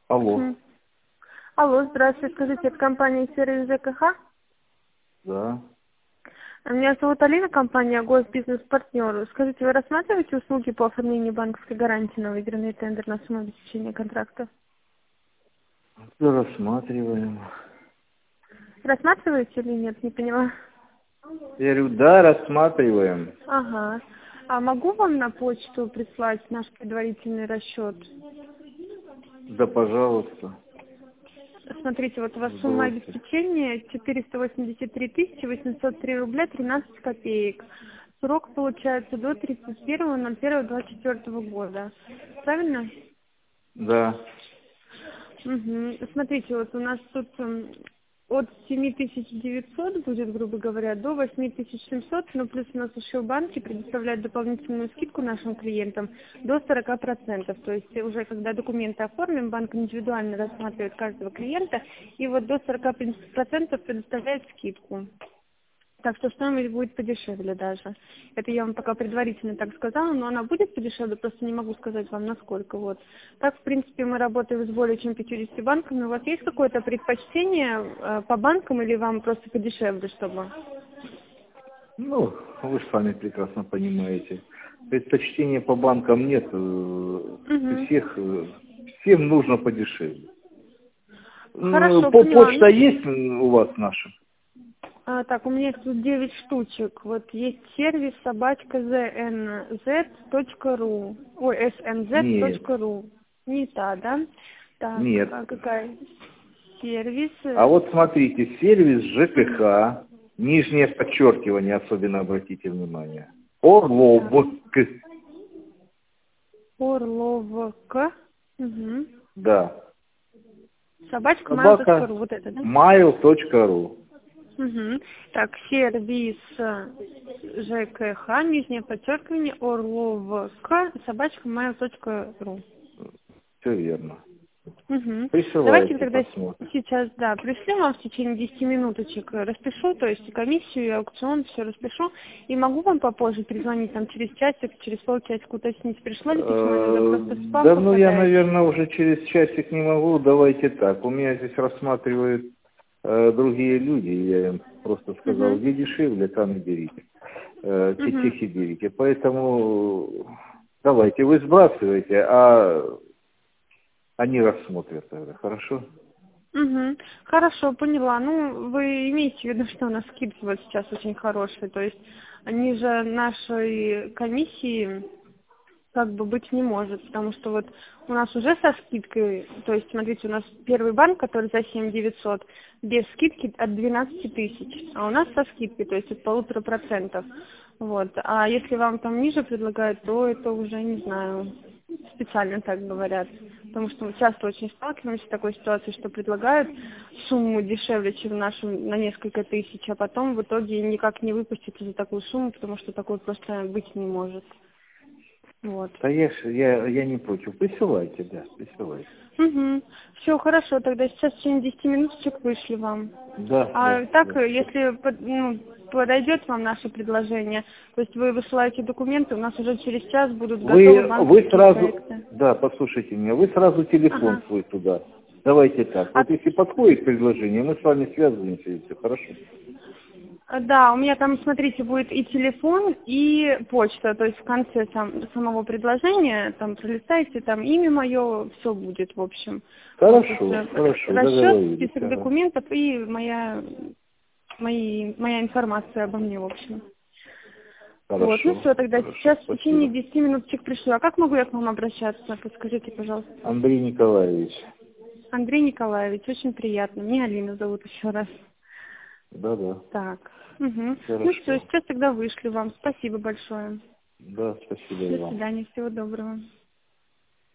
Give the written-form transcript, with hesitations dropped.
Алло. Мгм. Алло, здравствуйте. Скажите, это компания «Сервис ЖКХ»? Да. Меня зовут Алина, компания «Госбизнес-партнер». Скажите, вы рассматриваете услуги по оформлению банковской гарантии на выигранный тендер на сумму обеспечения контракта? Все рассматриваем. Рассматриваете или нет? Не поняла. Я говорю, да, рассматриваем. Ага. А могу вам на почту прислать наш предварительный расчет? Да, пожалуйста. Смотрите, вот у вас сумма Сбросьте. обеспечения 483 803 рубля 13 копеек. Срок получается до 31.01.24 года. Правильно? Да. Угу. Смотрите, вот у нас тут от 7900 будет, грубо говоря, до 8700, но плюс у нас еще банки предоставляют дополнительную скидку нашим клиентам до 40%. То есть уже когда документы оформим, банк индивидуально рассматривает каждого клиента и вот до 40% предоставляет скидку. Так что стоимость будет подешевле даже. Это я вам пока предварительно так сказала, но она будет подешевле, просто не могу сказать вам насколько. Вот. Так, в принципе, мы работаем с более чем 50 банками. У вас есть какое-то предпочтение по банкам или вам просто подешевле, чтобы? Ну, вы же сами прекрасно понимаете. Предпочтения по банкам нет. Угу. Всем нужно подешевле. Хорошо, поняла. Почта Ну, есть у вас наша? так, у меня тут 9 штучек. Вот есть сервис собачка znz.ru. Ой, Нет. snz.ru. Не та, да? Так, Нет. а какая? Сервис. А вот смотрите, сервис ЖКХ, нижнее подчеркивание, особенно обратите внимание. Так, Орловк. Орловка. Угу. Да. Собачка Собака mail.ru. Вот это, да? mail.ru. Угу. Так, сервис ЖКХ, нижнее подчеркивание, Орловка, собачка mail.ru. Все верно. Угу. Давайте Присылайте, тогда посмотрим. сейчас, да, пришлю вам в течение 10 минуточек, распишу, то есть и комиссию, и аукцион, все распишу, и могу вам попозже перезвонить там через часик, через полчасика уточнить, пришло ли письмо, иногда просто в спам Да, ну я, попадает. наверное, уже через часик не могу. Давайте так. У меня здесь рассматривают другие люди. Я им просто сказал, Угу. где дешевле, там и берите. Угу. Тех и берите. Поэтому давайте, вы сбрасываете, а они рассмотрят тогда. Хорошо? Угу. Хорошо, поняла. Ну, вы имеете в виду, что у нас скидки вот сейчас очень хорошие, то есть они же нашей комиссии как бы быть не может, потому что вот у нас уже со скидкой, то есть, смотрите, у нас первый банк, который за 7 900, без скидки от 12 тысяч, а у нас со скидкой, то есть от 1,5%. Вот. А если вам там ниже предлагают, то это уже, не знаю, специально так говорят. Потому что мы часто очень сталкиваемся с такой ситуацией, что предлагают сумму дешевле, чем нашу, на несколько тысяч, а потом в итоге никак не выпустится за такую сумму, потому что такой просто быть не может. Вот. Да я не против. Присылайте, да, присылайте. Угу. Все хорошо, тогда сейчас в течение 10 минуточек вышли вам. Да, А да, так, да. если подойдет вам наше предложение, то есть вы высылаете документы, у нас уже через час будут готовы Вы банковские сразу, проекты. да, послушайте меня, вы сразу телефон Ага. свой туда. Давайте так. А, Вот если подходит предложение, мы с вами связываемся, и все хорошо. да, у меня там, смотрите, будет и телефон, и почта, то есть в конце самого предложения, там пролистайте, там имя мое, все будет, в общем. Вот, то есть, Хорошо, хорошо, расчет, договорились. список Ага. документов и моя информация обо мне, в общем. Вот, ну Хорошо, все, тогда хорошо, сейчас в течение спасибо. 10 минуточек пришлю. А как могу я к вам обращаться? Подскажите, пожалуйста. Андрей Николаевич. Андрей Николаевич, очень приятно. Меня Алина зовут еще раз. Да-да, Так. Угу. Ну все, хорошо. сейчас тогда вышлю вам. Спасибо большое. Да, спасибо и До вам. свидания, всего доброго.